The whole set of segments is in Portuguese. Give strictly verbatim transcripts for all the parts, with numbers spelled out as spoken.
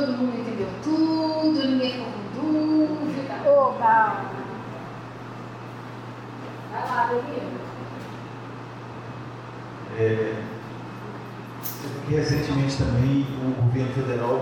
todo mundo entendeu tudo, ninguém ficou com dúvida. Oba! Vai lá, Danilo. É, recentemente também o governo federal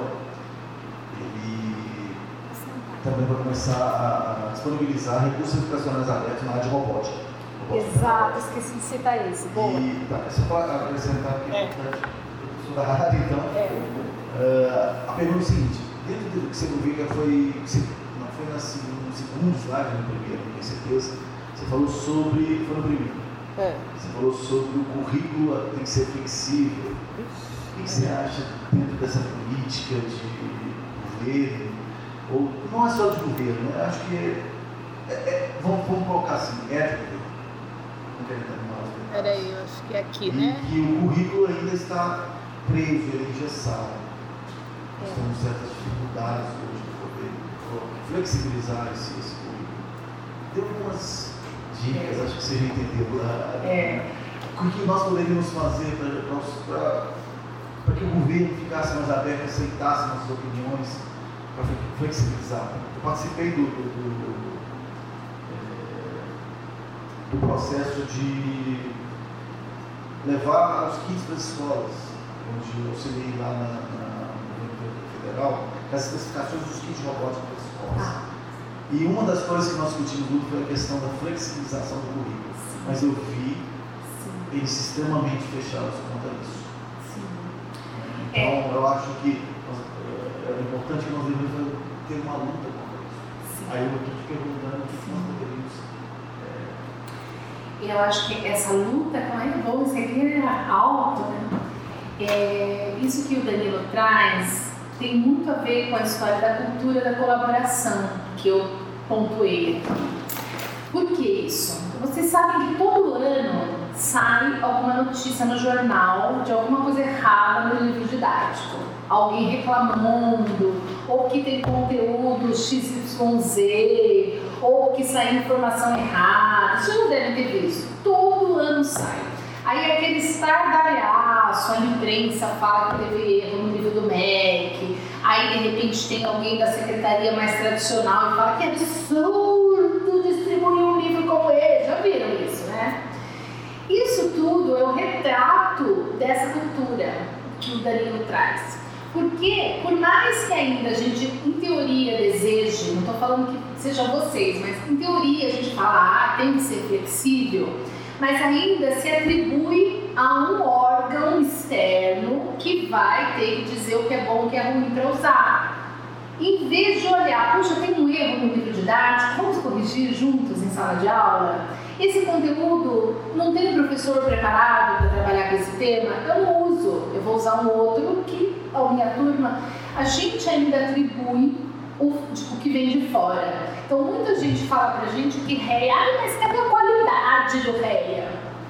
ele também vai começar a, a disponibilizar recursos educacionais abertos na área de robótica. robótica Exato, esqueci de citar esse. Boa. E tá, só para acrescentar que é importante, eu sou da área, então, É. uh, a pergunta é o seguinte: dentro do que você publica foi, não foi na, no segundo slide, no primeiro, não tenho certeza, você falou sobre, foi no primeiro, É. você falou sobre o currículo tem que ser flexível. O que você acha dentro dessa política de governo? Ou não é só de governo, né? Acho que é, é, é, vamos, vamos colocar assim, é de governo. Não quero entrar mais. Peraí, eu acho que é aqui, E né? que o currículo ainda está preso, ele é engessado. Nós É. temos certas dificuldades hoje para poder flexibilizar esse, esse currículo. Deu algumas dicas, acho que você já entendeu. A, É. O que nós poderíamos fazer para que o governo ficasse mais aberto, aceitasse nossas opiniões, para flexibilizar? Eu participei do, do, do, do processo de levar os kits para as escolas, onde eu auxiliei lá na, na, no governo federal, as especificações dos kits robóticos para as escolas. Ah. E uma das coisas que nós discutimos muito foi a questão da flexibilização do currículo. Mas eu vi Sim. eles extremamente fechados quanto a isso. Sim. Então, É. eu acho que nós, é importante que nós devemos ter uma luta contra isso. Sim. Aí eu estou te perguntando o que nós poderíamos. E eu acho que essa luta, como é bom, isso aqui é alto, né? É, isso que o Danilo traz tem muito a ver com a história da cultura da colaboração, que eu pontuei aqui. Por que isso? Vocês sabem que todo ano sai alguma notícia no jornal de alguma coisa errada no livro didático. Alguém reclamando, ou que tem conteúdo X Y Z, ou que saiu informação errada. Vocês não devem ter visto. Todo ano sai. Aí aquele estardalhaço, a imprensa fala que teve erro no livro do M E C, aí de repente tem alguém da secretaria mais tradicional e fala que absurdo distribuir um livro como esse. Já viram isso, né? Isso tudo é o retrato dessa cultura que o Danilo traz. Porque, por mais que ainda a gente, em teoria, deseje, não estou falando que sejam vocês, mas em teoria a gente fala, ah, tem que ser flexível, mas ainda se atribui a um órgão externo que vai ter que dizer o que é bom e o que é ruim para usar. Em vez de olhar, puxa, tem um erro no livro didático, vamos corrigir juntos em sala de aula? Esse conteúdo não tem um professor preparado para trabalhar com esse tema? Eu não uso, eu vou usar um outro que a minha turma, a gente ainda atribui o, o que vem de fora. Então muita gente fala pra gente que R E A, ah, mas cadê a qualidade do R E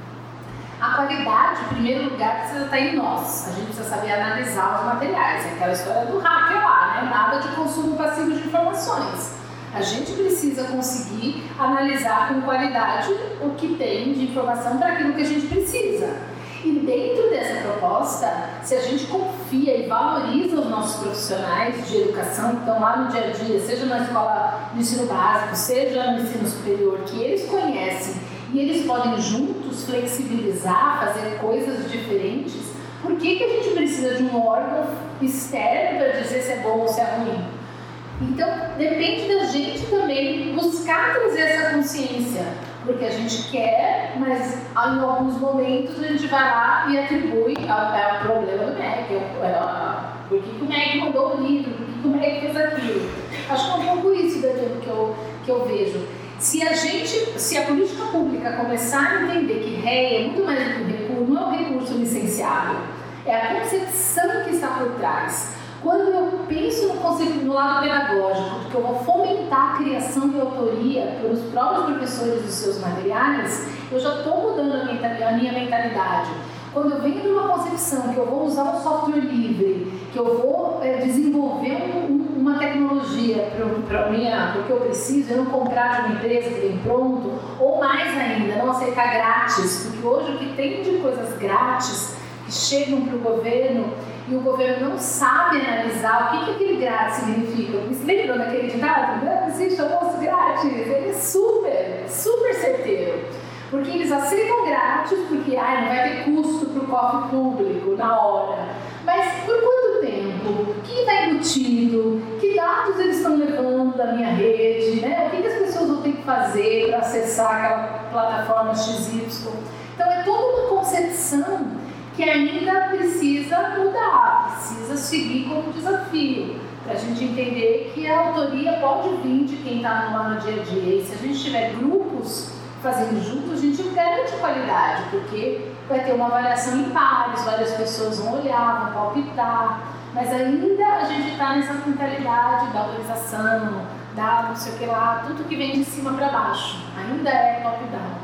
A? A qualidade, em primeiro lugar, precisa estar em nós. A gente precisa saber analisar os materiais. É aquela história do hacker lá, né? Nada de consumo passivo de informações. A gente precisa conseguir analisar com qualidade o que tem de informação para aquilo que a gente precisa. E dentro dessa proposta, se a gente confia e valoriza os nossos profissionais de educação que estão lá no dia a dia, seja na escola de ensino básico, seja no ensino superior, que eles conhecem e eles podem juntos flexibilizar, fazer coisas diferentes, por que que a gente precisa de um órgão externo para dizer se é bom ou se é ruim? Então, depende da gente também buscar trazer essa consciência, porque a gente quer, mas em alguns momentos a gente vai lá e atribui ao problema do M E C, por que que o M E C mandou o livro, por que que o M E C fez aquilo. Acho que é um pouco isso, Danilo, que eu, que eu vejo. Se a gente, se a política pública começar a entender que R E A é muito mais do que um recurso, não é um recurso licenciável, é a concepção que está por trás. Quando eu penso no, conceito, no lado pedagógico, que eu vou fomentar a criação de autoria pelos próprios professores dos seus materiais, eu já estou mudando a, mental, a minha mentalidade. Quando eu venho de uma concepção que eu vou usar um software livre, que eu vou é, desenvolver um, uma tecnologia para minha, porque eu preciso, eu não comprar de uma empresa que vem pronto, ou mais ainda, não aceitar grátis, porque hoje o que tem de coisas grátis que chegam para o governo e o governo não sabe analisar analisar o que, que aquele grátis significa. Vocês lembram daquele ditado? Não existe almoço grátis? Ele é super, super certeiro. Porque eles aceitam grátis, porque ah, não vai ter custo para o cofre público na hora. Mas por quanto tempo? O que está embutido? Que dados eles estão levando da minha rede? Né? O que, que as pessoas vão ter que fazer para acessar aquela plataforma X Y? Então é toda uma concepção que ainda precisa mudar, precisa seguir como desafio, para a gente entender que a autoria pode vir de quem está lá no dia a dia. E se a gente tiver grupos fazendo junto, a gente garante qualidade, porque vai ter uma avaliação em pares, várias pessoas vão olhar, vão palpitar, mas ainda a gente está nessa mentalidade da autorização, da não sei o que lá, tudo que vem de cima para baixo, ainda é top-down.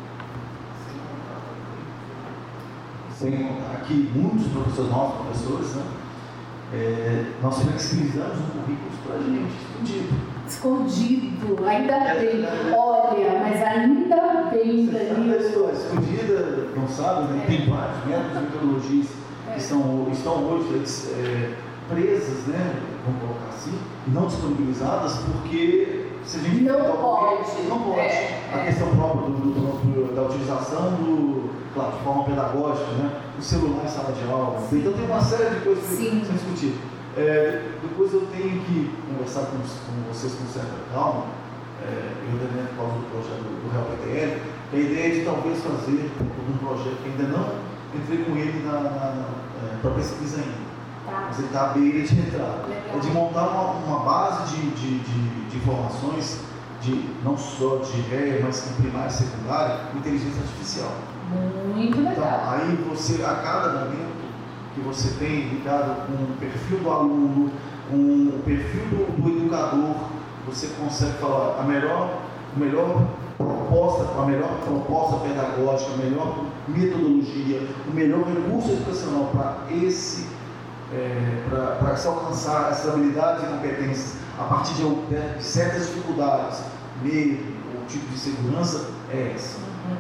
Sem aqui muitos professores, nossos professores, né? É, nós flexibilizamos um currículo para a gente, escondido. Escondido, ainda bem. Olha, mas ainda bem, Danilo. Escondida, não sabe, né? É. Tem vários métodos e metodologias é. que estão, estão hoje é, presas, né? Vamos colocar assim, e não disponibilizadas, porque se a gente não pode. Não pode. É. A questão própria do, do, do, da utilização do, claro, de forma pedagógica, né? O celular em sala de aula. Então tem uma série de coisas Sim. que são discutidas. É, depois eu tenho que conversar com, com vocês com certa calma, é, eu também por causa do projeto do, do Real P T L, a ideia de talvez fazer um projeto que ainda não entrei com ele na, na, na, é, para pesquisa ainda. Tá. Mas ele está à beira de entrar. Legal. É de montar uma, uma base de, de, de, de informações, de, não só de ré, mas em primária e secundária, inteligência artificial. Muito legal. Então, aí você, a cada momento que você tem ligado com o perfil do aluno, com o perfil do, do educador, você consegue falar a melhor, a melhor proposta, a melhor proposta pedagógica, a melhor metodologia, o melhor recurso educacional para esse, é, para se alcançar essas habilidades e competências a partir de, de certas dificuldades, medo ou tipo de segurança, é essa.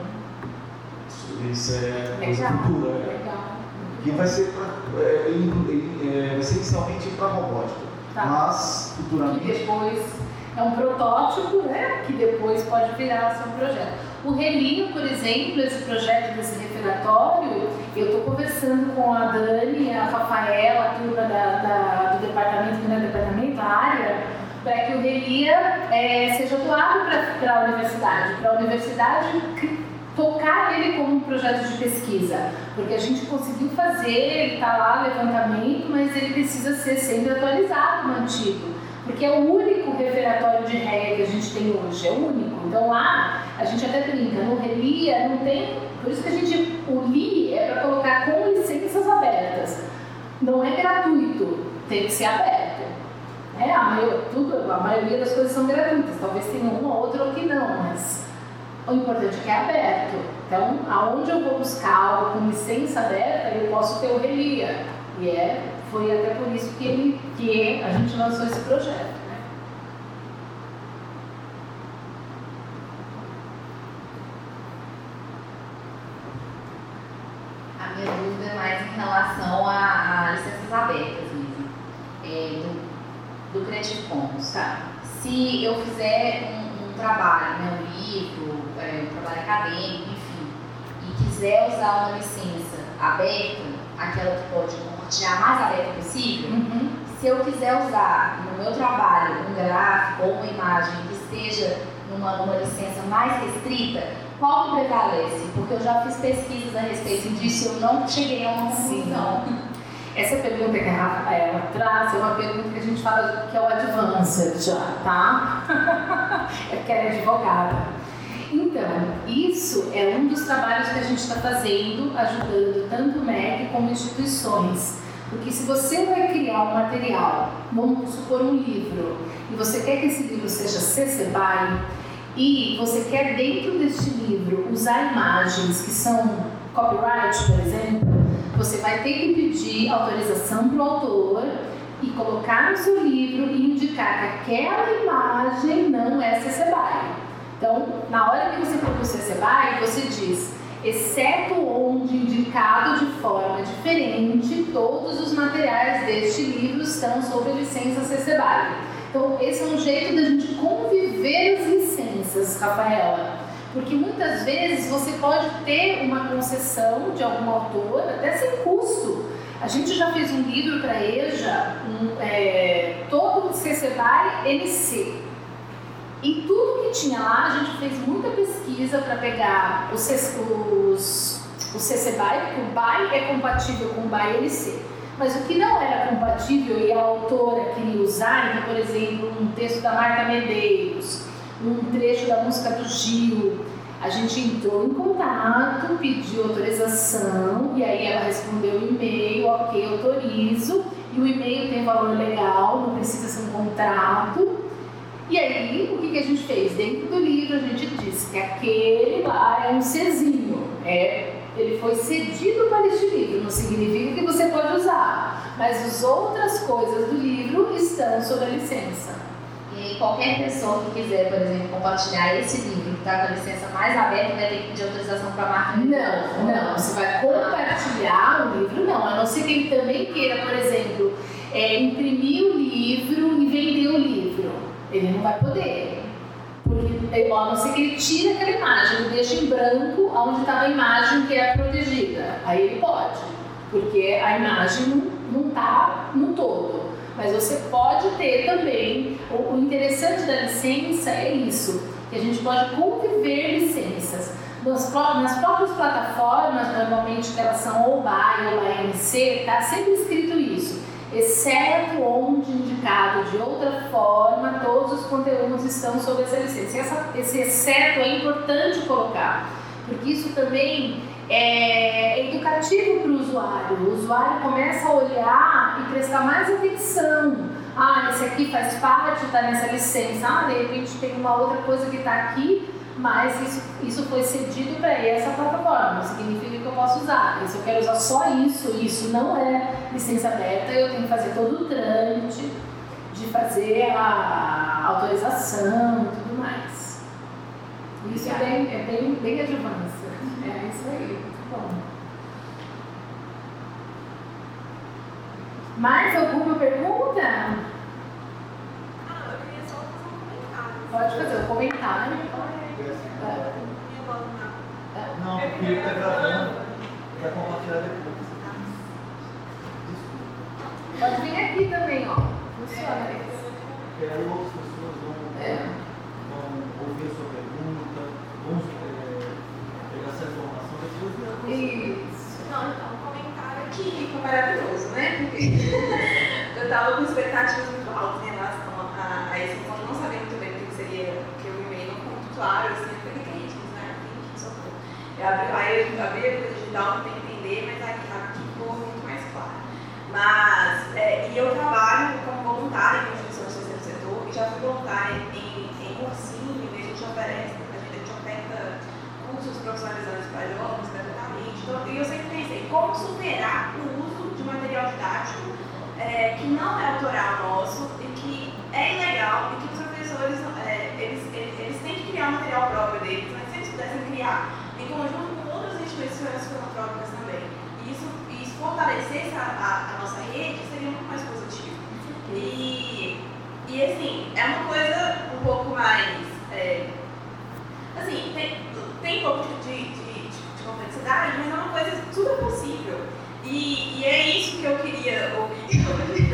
Uhum. Isso é coisa cultura. Legal. Que vai ser, pra, é, é, vai ser inicialmente para robótica, tá. Mas futuramente... Que depois é um protótipo, né? Que depois pode virar seu projeto. O Relinho, por exemplo, esse projeto desse referatório, eu estou conversando com a Dani, a Rafaela, a turma da, da, do departamento, que não é departamento, a área, para que o Relia é, seja doado para a universidade, para a universidade tocar ele como um projeto de pesquisa, porque a gente conseguiu fazer, ele está lá, levantamento, mas ele precisa ser sempre atualizado, mantido, porque é o único referatório de regra que a gente tem hoje, é o único. Então lá, a gente até brinca, no Relia não tem, por isso que a gente, o L I é para colocar com licenças abertas, não é gratuito, tem que ser aberto. É, a, maior, tudo, a maioria das coisas são gratuitas, talvez tenha uma ou outra ou que não, mas o importante é que é aberto. Então, aonde eu vou buscar algo com licença aberta, eu posso ter o Relia. E é, foi até por isso que, ele, que a gente lançou esse projeto. Né? A minha dúvida é mais em relação a, a licenças abertas mesmo, é, do, do Creative Commons. Tá. Se eu fizer um, um trabalho, né, um livro, é, um trabalho acadêmico, enfim, e quiser usar uma licença aberta, aquela que pode compartilhar a mais aberta possível, uhum. Se eu quiser usar no meu trabalho um gráfico ou uma imagem que esteja numa, numa licença mais restrita, qual que prevalece? Porque eu já fiz pesquisas a respeito disso e eu não cheguei a uma conclusão. Essa pergunta que a Rafaela traz é uma pergunta que a gente fala que é o advanced já, tá? É porque ela é advogada. Então, isso é um dos trabalhos que a gente está fazendo, ajudando tanto o M E C como instituições. Porque se você vai criar um material, vamos supor um livro, e você quer que esse livro seja C C B Y, e você quer dentro deste livro usar imagens que são copyright, por exemplo, você vai ter que pedir autorização para o autor e colocar no seu livro e indicar que aquela imagem não é C C B Y. Então, na hora que você produz C C B Y, você diz, exceto onde indicado de forma diferente, todos os materiais deste livro estão sob a licença C C B Y. Então, esse é um jeito da gente conviver as licenças, Rafaela. Porque muitas vezes você pode ter uma concessão de algum autor, até sem custo. A gente já fez um livro para a EJA, um, é, todo C C B Y N C. E tudo que tinha lá, a gente fez muita pesquisa para pegar os, os, o C C B Y, porque o B Y é compatível com o B Y N C. Mas o que não era compatível e a autora queria usar, então, por exemplo, um texto da Marta Medeiros, um trecho da música do Gil, a gente entrou em contato, pediu autorização e aí ela respondeu o e-mail, ok, autorizo, e o e-mail tem valor legal, não precisa ser um contrato. E aí, o que, que a gente fez? Dentro do livro a gente disse que aquele lá é um Czinho, é, ele foi cedido para este livro, não significa que você pode usar, mas as outras coisas do livro estão sob a licença. E qualquer pessoa que quiser, por exemplo, compartilhar esse livro que está com a licença mais aberta vai ter que pedir autorização para a marca? Não, não. Você vai compartilhar o livro, não. A não ser que ele também queira, por exemplo, é, imprimir o livro e vender o livro. Ele não vai poder. Porque, a não ser que ele tire aquela imagem, ele deixa em branco onde estava a imagem que é protegida. Aí ele pode, porque a imagem não está no todo. Mas você pode ter também, o interessante da licença é isso, que a gente pode conviver licenças. Nas, nas próprias plataformas, normalmente que elas são ou B Y ou B Y N C, está sempre escrito isso. Exceto onde indicado de outra forma, todos os conteúdos estão sob essa licença. Essa, esse exceto é importante colocar, porque isso também é educativo para o usuário. O usuário começa a olhar e prestar mais atenção. Ah, esse aqui faz parte, está nessa licença. Ah, de repente tem uma outra coisa que está aqui, mas isso, isso foi cedido para essa plataforma. Não significa que eu posso usar. Se eu quero usar só isso, isso não é licença aberta, eu tenho que fazer todo o trâmite de fazer a autorização e tudo mais. Isso é bem, é bem, bem advance. É isso aí, muito bom. Mais alguma pergunta? Ah, eu queria só fazer um comentário. Pode fazer um comentário. Não, porque ele está gravando, vai compartilhar depois. Pode vir aqui também, ó. Funciona isso. Porque aí outras pessoas vão, É. vão ouvir a sua pergunta, vão é, pegar essa informação depois e ela Isso. Não, então, um comentário aqui foi maravilhoso, né? Porque eu estava com expectativas muito altas em relação a, a esse encontro, não sabia muito bem o que seria, porque o e-mail não ficou muito claro, assim, eu falei, que isso, né? Que socorro. Eu abri, aí eu abri a coisa digital para entender, mas aqui, aqui ficou muito mais claro. Mas, é, e eu trabalho como voluntária em instituições do terceiro setor, e já fui voluntária em, em cursinho, e a gente oferece, a gente, a gente oferta cursos profissionalizantes para jovens, gratuitamente. Então, e eu sempre pensei, como superar o uso de material didático é, que não é autoral nosso e que é ilegal e que os professores, é, eles, eles, eles têm que criar um material próprio deles, mas se eles pudessem criar em conjunto com outras instituições filantrópicas também. E isso, isso fortalecesse a, a, a nossa rede, seria muito mais positivo. E, e assim, é uma coisa um pouco mais. É, assim, tem, tem um pouco de, de, de, de complexidade, mas é uma coisa super possível. E, e é isso que eu queria ouvir hoje.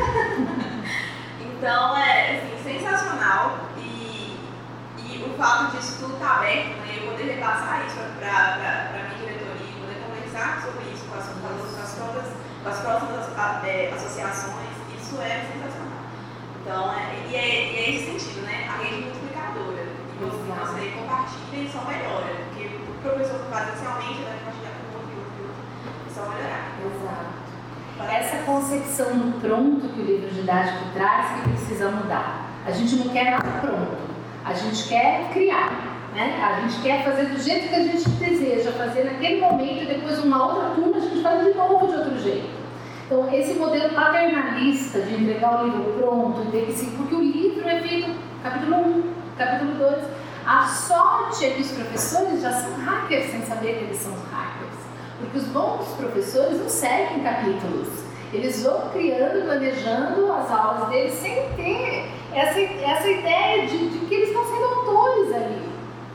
Então, é assim, sensacional. E, e o fato disso tudo estar aberto, né, eu poder repassar isso para a minha diretoria, poder conversar sobre isso com as, com as, com as, próprias, com as próximas é, associações, isso é sensacional. Então, é, e, é, e é esse sentido, né? A rede multiplicadora. E você, você compartilha e só melhora. Porque o professor que faz inicialmente vai compartilhar com o outro e outro e outro. E só melhorar. Exato. Essa concepção do pronto que o livro didático traz que precisa mudar. A gente não quer nada pronto. A gente quer criar, né? A gente quer fazer do jeito que a gente deseja, fazer naquele momento e depois uma outra turma a gente faz de novo de outro jeito. Então, esse modelo paternalista de entregar o livro pronto, ter que se, porque o livro é feito capítulo um, capítulo dois, A sorte é que os professores já são hackers sem saber que eles são hackers. Porque os bons professores não seguem capítulos. Eles vão criando, planejando as aulas deles sem ter essa, essa ideia de, de que eles estão sendo autores ali.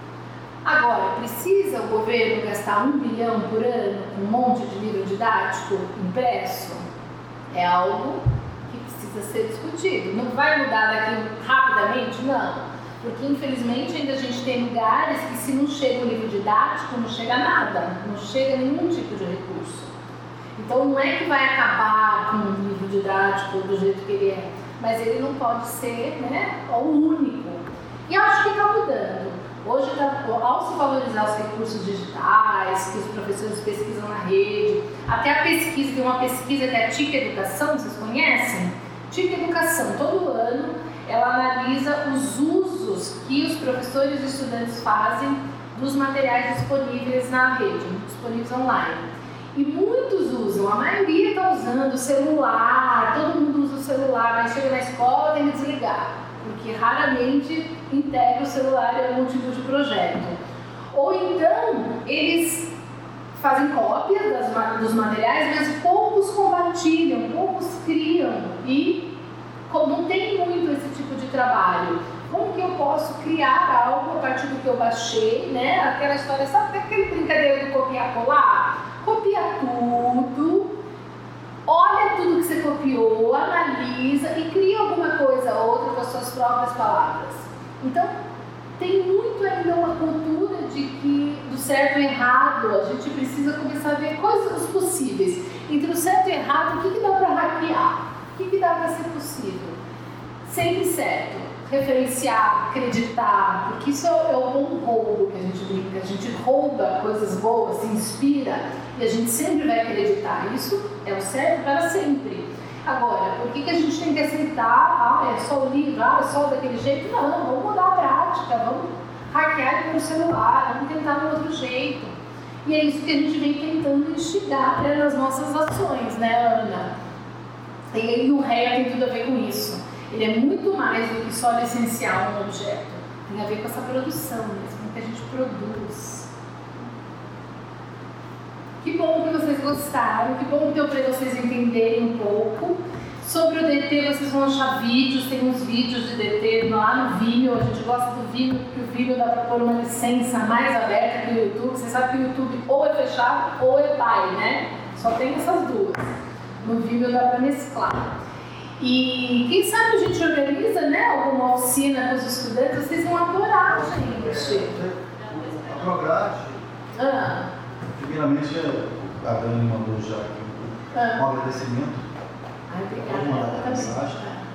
Agora, precisa o governo gastar um bilhão por ano com um monte de livro didático impresso? É algo que precisa ser discutido. Não vai mudar daqui rapidamente? Não. Porque, infelizmente, ainda a gente tem lugares que, se não chega o livro didático, não chega nada, não chega nenhum tipo de recurso. Então, não é que vai acabar com o livro didático do jeito que ele é, mas ele não pode ser, né, o único. E acho que está mudando. Hoje, tá, ao se valorizar os recursos digitais, que os professores pesquisam na rede, até a pesquisa, tem uma pesquisa que é a T I C Educação, vocês conhecem? T I C Educação, todo ano, ela analisa os usos que os professores e estudantes fazem dos materiais disponíveis na rede, disponíveis online. E muitos usam, a maioria está usando o celular, todo mundo usa o celular, mas chega na escola tem que desligar, porque raramente integra o celular em algum tipo de projeto. Ou então, eles fazem cópia das, dos materiais, mas poucos compartilham, poucos criam e não tem muito esse tipo de trabalho. Como que eu posso criar algo a partir do que eu baixei, né? Aquela história, sabe aquele brincadeira do copiar-colar? Copia tudo, olha tudo que você copiou, analisa e cria alguma coisa ou outra com as suas próprias palavras. Então, tem muito ainda uma cultura de que do certo e errado, a gente precisa começar a ver coisas possíveis. Entre o certo e errado, o que, que dá para hackear? O que, que dá para ser possível? Sempre certo. Referenciar, acreditar, porque isso é o bom roubo que a gente brinca, a gente rouba coisas boas, se inspira e a gente sempre vai acreditar. Isso é o certo para sempre. Agora, por que, que a gente tem que aceitar, ah, é só o livro, ah, é só daquele jeito? Não, vamos mudar a prática, vamos hackear pelo celular, vamos tentar um outro jeito. E é isso que a gente vem tentando instigar nas nossas ações, né, Ana? E aí o R E A tem tudo a ver com isso. Ele é muito mais do que só licenciar um objeto. Tem a ver com essa produção mesmo, que a gente produz. Que bom que vocês gostaram, que bom que deu para vocês entenderem um pouco. Sobre o D T, vocês vão achar vídeos, tem uns vídeos de D T lá no Vimeo. A gente gosta do Vimeo, porque o Vimeo dá para pôr uma licença mais aberta que o YouTube. Vocês sabem que o YouTube ou é fechado ou é pai, né? Só tem essas duas. No Vimeo dá para mesclar. E quem sabe a gente organiza, né, alguma oficina com os estudantes, vocês vão adorar, gente. A Prograde, Ah. primeiramente, a Dani mandou já aqui Ah. um agradecimento. Ai, obrigada. Vou mandar Ela a também. mensagem.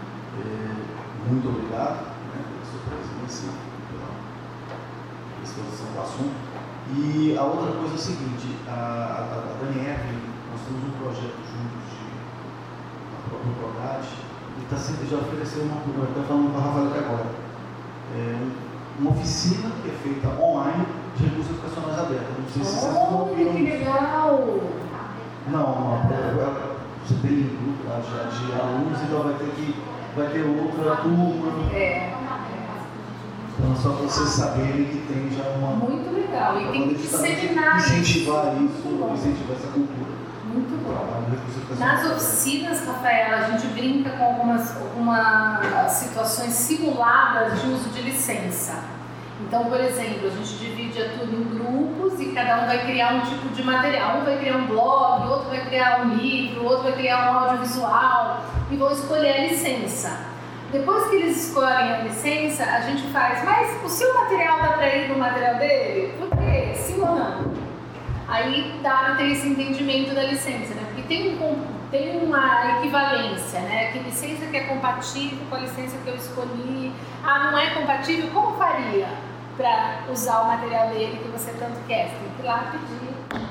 É, muito obrigado, né, pela sua presença, pela exposição do assunto. E a outra coisa é o seguinte, a, a, a Dani Evelyn, nós temos um projeto juntos de próprio Prograde, e tá sendo, já ofereceu uma, eu estou falando com a Rafael aqui agora, é, uma oficina que é feita online de recursos educacionais abertos. Não sei se vocês não ouviram que isso. legal! Não, não, você tem um grupo lá de, de alunos, então vai ter que vai ter outra turma. É. Então, só para vocês saberem que tem já uma. Muito legal. E tem que disseminar incentivar isso. isso, incentivar essa cultura. Muito bom. Nas oficinas, Rafaela, a gente brinca com algumas, algumas situações simuladas de uso de licença. Então, por exemplo, a gente divide a turma em grupos e cada um vai criar um tipo de material. Um vai criar um blog, outro vai criar um livro, outro vai criar um audiovisual e vão escolher a licença. Depois que eles escolhem a licença, a gente faz, mas o seu material dá para ir no material dele? Por quê? Sim ou não? Aí dá para ter esse entendimento da licença, né? Porque tem, um, tem uma equivalência, né? Que licença que é compatível com a licença que eu escolhi. Ah, não é compatível? Como faria para usar o material dele que você tanto quer? Você tem que ir lá pedir.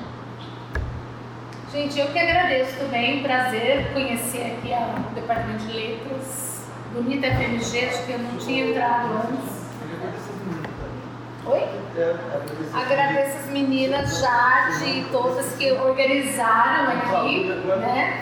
Gente, eu que agradeço também, prazer conhecer aqui o Departamento de Letras. Bonita F M G, acho que eu não tinha entrado antes. Oi? Agradeço as meninas, Jade e todas que organizaram aqui, né?